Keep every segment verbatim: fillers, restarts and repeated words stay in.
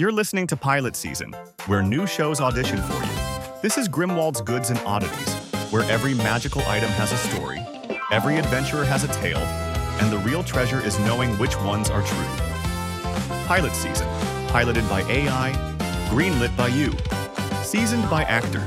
You're listening to Pilot Season, where new shows audition for you. This is Grimwald's Goods and Oddities, where every magical item has a story, every adventurer has a tale, and the real treasure is knowing which ones are true. Pilot Season, piloted by A I, greenlit by you, seasoned by actors.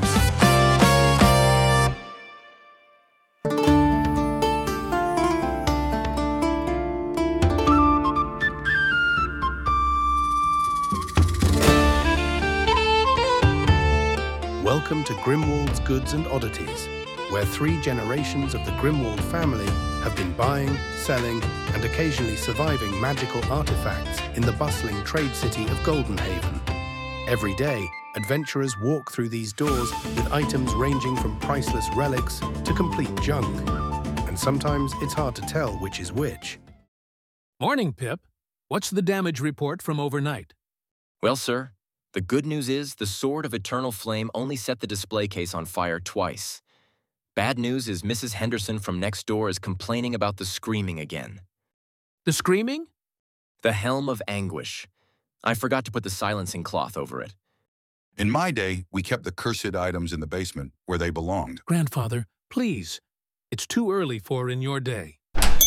Welcome to Grimwald's Goods and Oddities, where three generations of the Grimwald family have been buying, selling, and occasionally surviving magical artifacts in the bustling trade city of Goldenhaven. Every day, adventurers walk through these doors with items ranging from priceless relics to complete junk. And sometimes it's hard to tell which is which. Morning, Pip. What's the damage report from overnight? Well, sir, the good news is the Sword of Eternal Flame only set the display case on fire twice. Bad news is Missus Henderson from next door is complaining about the screaming again. The screaming? The Helm of Anguish. I forgot to put the silencing cloth over it. In my day, we kept the cursed items in the basement where they belonged. Grandfather, please. It's too early for in your day.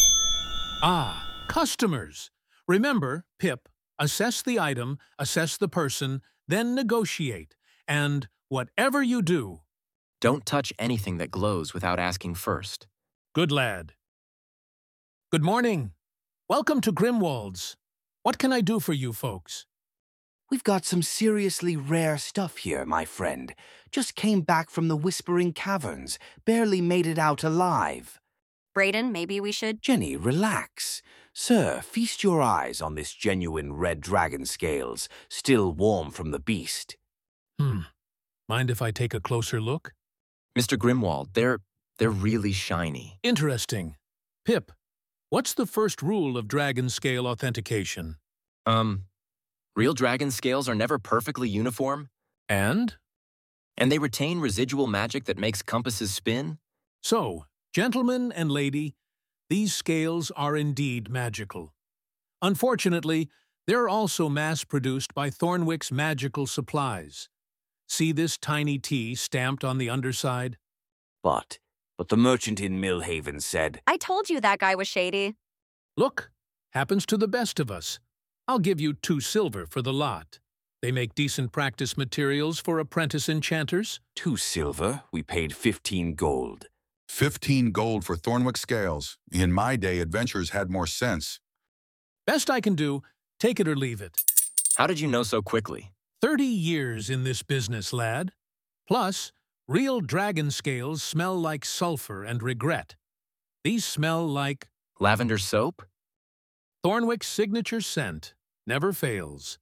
Ah, customers. Remember, Pip, assess the item, assess the person, then negotiate. And whatever you do, don't touch anything that glows without asking first. Good lad. Good morning. Welcome to Grimwald's. What can I do for you folks? We've got some seriously rare stuff here, my friend. Just came back from the Whispering Caverns. Barely made it out alive. Brayden, maybe we should... Jenny, relax. Sir, feast your eyes on this genuine red dragon scales, still warm from the beast. Hmm. Mind if I take a closer look? Mister Grimwald, they're... they're really shiny. Interesting. Pip, what's the first rule of dragon scale authentication? Um, real dragon scales are never perfectly uniform. And? And they retain residual magic that makes compasses spin. So, gentlemen and lady, these scales are indeed magical. Unfortunately, they're also mass-produced by Thornwick's Magical Supplies. See this tiny T stamped on the underside? But, but the merchant in Millhaven said... I told you that guy was shady. Look, happens to the best of us. I'll give you two silver for the lot. They make decent practice materials for apprentice enchanters. Two silver? We paid fifteen gold. Fifteen gold for Thornwick scales. In my day, adventurers had more sense. Best I can do, take it or leave it. How did you know so quickly? Thirty years in this business, lad. Plus, real dragon scales smell like sulfur and regret. These smell like... lavender soap? Thornwick's signature scent never fails.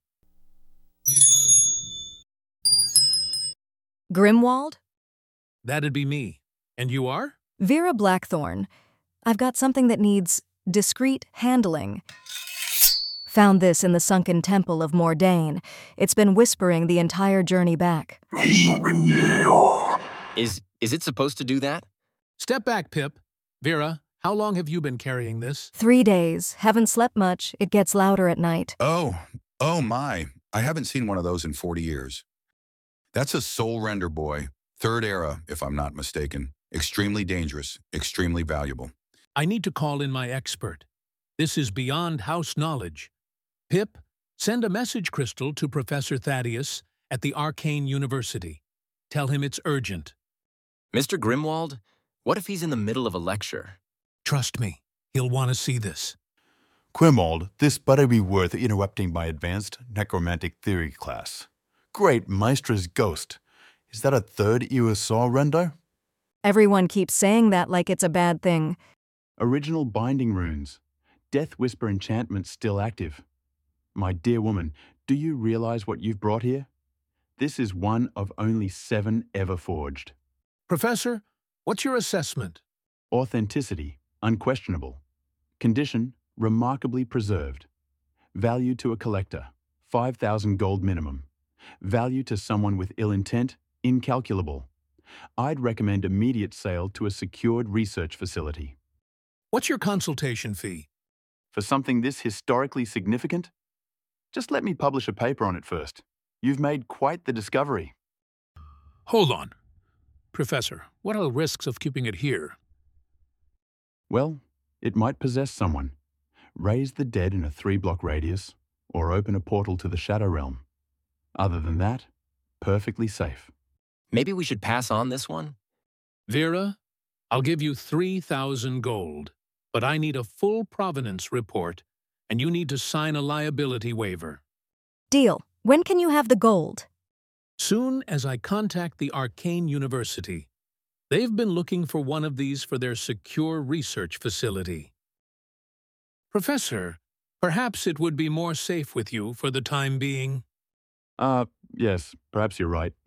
Grimwald? That'd be me. And you are? Vera Blackthorn. I've got something that needs discreet handling. Found this in the sunken temple of Mordain. It's been whispering the entire journey back. Is, is it supposed to do that? Step back, Pip. Vera, how long have you been carrying this? Three days. Haven't slept much. It gets louder at night. Oh, oh my. I haven't seen one of those in forty years. That's a Soul Render boy. Third era, if I'm not mistaken. Extremely dangerous, extremely valuable. I need to call in my expert. This is beyond house knowledge. Pip, send a message crystal to Professor Thaddeus at the Arcane University. Tell him it's urgent. Mister Grimwald, what if he's in the middle of a lecture? Trust me, he'll want to see this. Grimwald, this better be worth interrupting my advanced necromantic theory class. Great Maestra's ghost. Is that a third era Soul Render? Everyone keeps saying that like it's a bad thing. Original binding runes. Death Whisper enchantment still active. My dear woman, do you realize what you've brought here? This is one of only seven ever forged. Professor, what's your assessment? Authenticity, unquestionable. Condition, remarkably preserved. Value to a collector, five thousand gold minimum. Value to someone with ill intent, incalculable. I'd recommend immediate sale to a secured research facility. What's your consultation fee? For something this historically significant? Just let me publish a paper on it first. You've made quite the discovery. Hold on. Professor, what are the risks of keeping it here? Well, it might possess someone, raise the dead in a three-block radius, or open a portal to the Shadow Realm. Other than that, perfectly safe. Maybe we should pass on this one? Vera, I'll give you three thousand gold, but I need a full provenance report, and you need to sign a liability waiver. Deal. When can you have the gold? Soon as I contact the Arcane University. They've been looking for one of these for their secure research facility. Professor, perhaps it would be more safe with you for the time being. Uh, yes, perhaps you're right.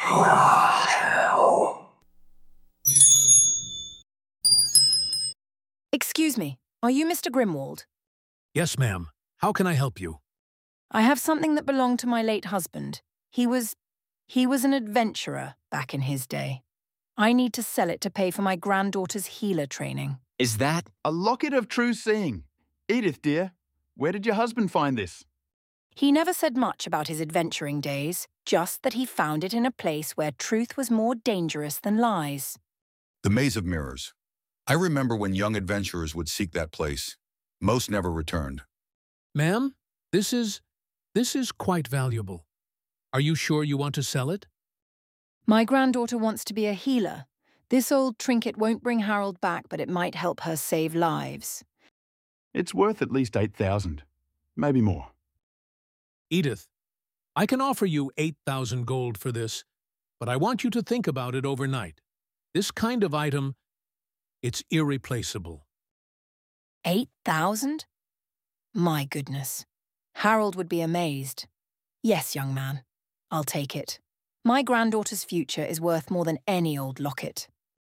Excuse me, are you Mister Grimwald? Yes, ma'am. How can I help you? I have something that belonged to my late husband. He was... he was an adventurer back in his day. I need to sell it to pay for my granddaughter's healer training. Is that... A locket of true seeing. Edith, dear, where did your husband find this? He never said much about his adventuring days, just that he found it in a place where truth was more dangerous than lies. The Maze of Mirrors. I remember when young adventurers would seek that place. Most never returned. Ma'am, this is... this is quite valuable. Are you sure you want to sell it? My granddaughter wants to be a healer. This old trinket won't bring Harold back, but it might help her save lives. It's worth at least eight thousand, maybe more. Edith, I can offer you eight thousand gold for this, but I want you to think about it overnight. This kind of item, it's irreplaceable. Eight thousand? My goodness. Harold would be amazed. Yes, young man, I'll take it. My granddaughter's future is worth more than any old locket.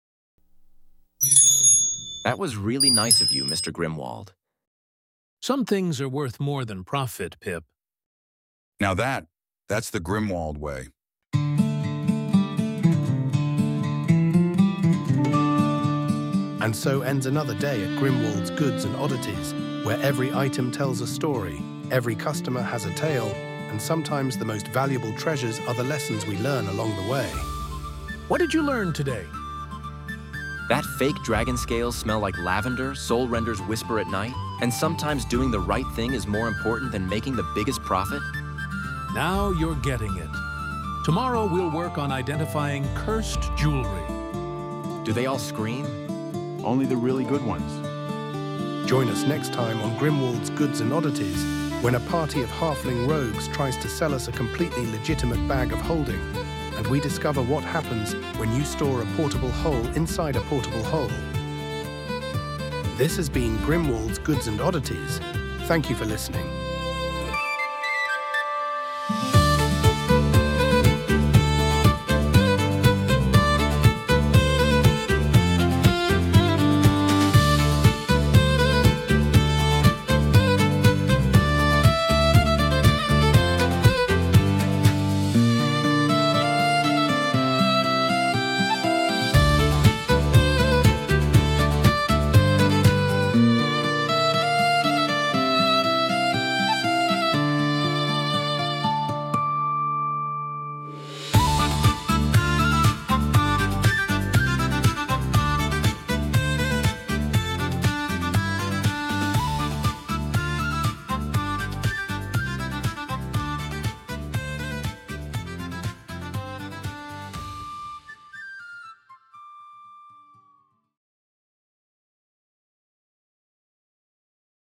That was really nice of you, Mister Grimwald. Some things are worth more than profit, Pip. Now that, that's the Grimwald way. And so ends another day at Grimwald's Goods and Oddities, where every item tells a story, every customer has a tale, and sometimes the most valuable treasures are the lessons we learn along the way. What did you learn today? That fake dragon scales smell like lavender, Soul Render's whisper at night, and sometimes doing the right thing is more important than making the biggest profit? Now you're getting it. Tomorrow we'll work on identifying cursed jewelry. Do they all scream? Only the really good ones. Join us next time on Grimwald's Goods and Oddities, when a party of halfling rogues tries to sell us a completely legitimate bag of holding, and we discover what happens when you store a portable hole inside a portable hole. This has been Grimwald's Goods and Oddities. Thank you for listening.